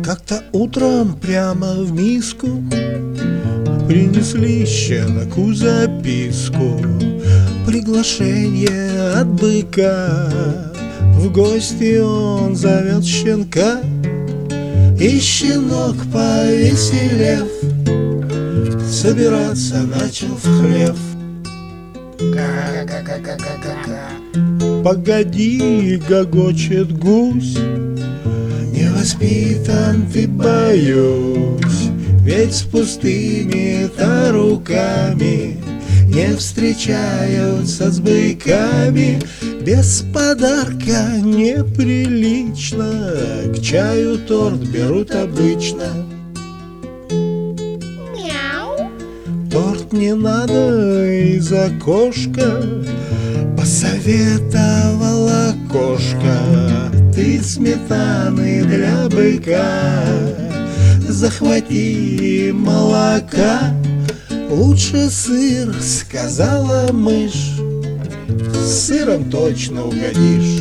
Как-то утром прямо в миску принесли щенку записку, приглашение от быка. В гости он зовет щенка, и щенок, повеселев, собираться начал в хлев. Погоди, гогочет гусь, невоспитан ты, боюсь, ведь с пустыми-то руками не встречаются с быками. Без подарка неприлично, к чаю торт берут обычно. Мяу. Торт не надо из окошка, посоветовала кошка. Ты сметаны для быка захвати, молока. Лучше сыр, сказала мышь, с сыром точно угодишь.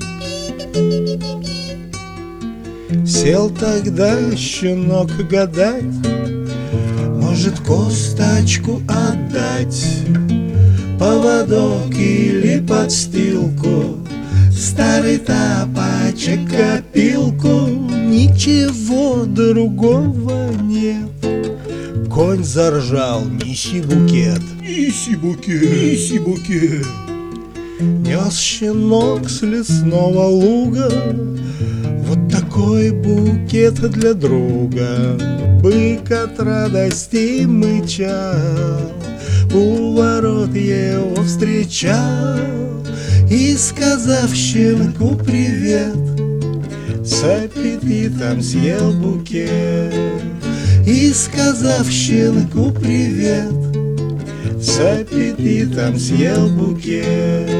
Сел тогда щенок гадать, может, косточку отдать, поводок или подстилку, старый тапочек, копилку. Ничего другого нет. Конь заржал: неси букет, неси букет, неси букет. Нес щенок с лесного луга вот такой букет для друга. Бык от радости мычал, у ворот его встречал, и, сказав щенку привет, с аппетитом съел букет. И, сказав щенку привет, с аппетитом съел букет.